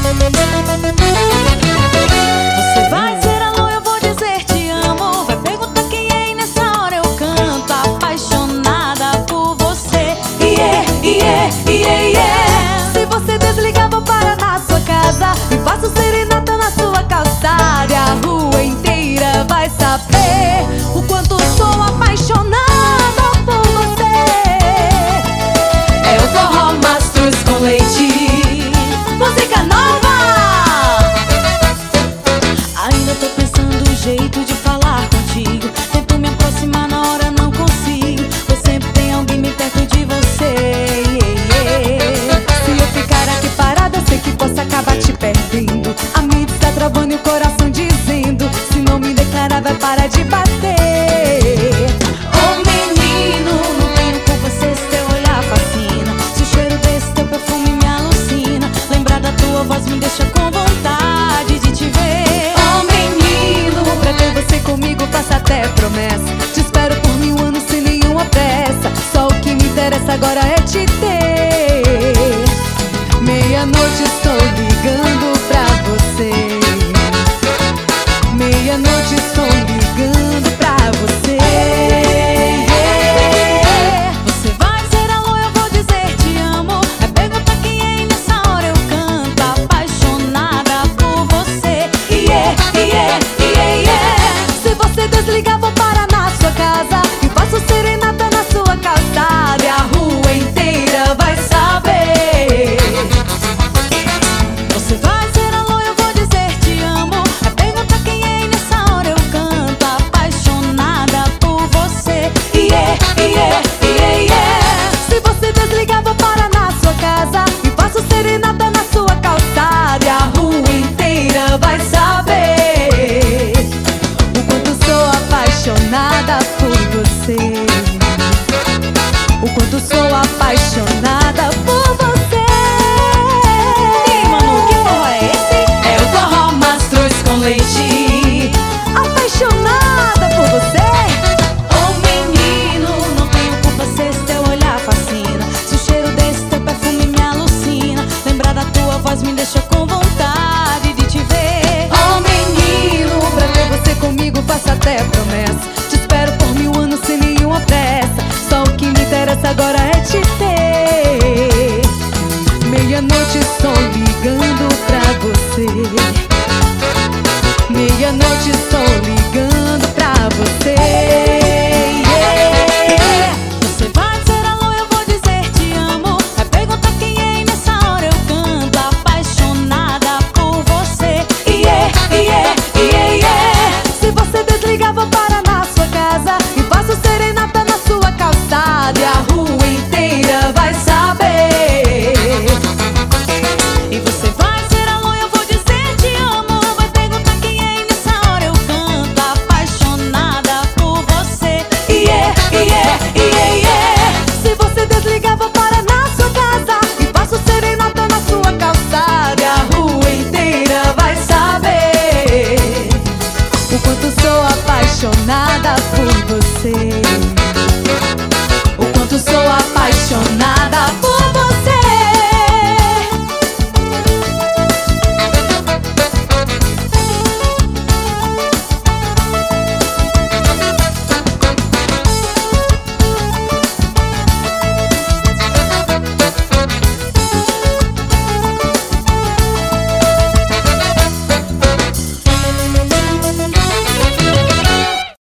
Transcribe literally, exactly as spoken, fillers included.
Você vai ser alô, eu vou dizer te amo. Vai perguntar quem é e nessa hora eu canto, apaixonada por você. Yeah, yeah, yeah, yeah. Se você desligar, vou parar na sua casa e faço serenata na sua calçada, e a rua inteira vai saber o quanto sou apaixonada por você. É o forró Mastruz com leite, música nova. Ainda tô pensando o jeito de falar contigo. Tento me aproximar, na hora não consigo, pois sempre tem alguém bem perto de você. Yeah, yeah. Se eu ficar aqui parada, sei que posso acabar te perdendo. A mente está travando e o coração dizendo: se não me declarar, vai parar de bater. Oh menino, não tenho com você, seu olhar fascina. Se o cheiro desse teu perfume me alucina, lembrar da tua voz me deixa com vontade de te ver. Oh menino, pra ter você comigo faço até promessa. Te espero por mil anos sem nenhuma pressa. Só o que me interessa agora é te ter. Meia-noite estou ligando pra você. Meia-noite estou ligando pra você. Yeah. Você vai dizer alô, eu vou dizer te amo. É perguntar quem é e nessa hora eu canto, apaixonada por você. Yeah, yeah, yeah, yeah. Se você desligar, vou parar na sua casa e faço serenata na sua calçada, e a rua inteira vai saber. Você vai dizer alô, eu vou dizer te amo. É perguntar quem é e nessa hora eu canto, apaixonada por você. Yeah, yeah, yeah, yeah. Se você desligar, vou parar na sua casa e faço serenata na sua calçada, e a rua inteira vai saber o quanto sou apaixonada por você. O quanto sou apaixonada por você. E mano, que forró é esse? É o forró Mastruz com leite, apaixonada por você. Oh menino, não tenho culpa se seu olhar fascina. Se o cheiro desse teu perfume me alucina, lembrar da tua voz me deixa com vontade de te ver. Oh menino, pra ter você comigo faço até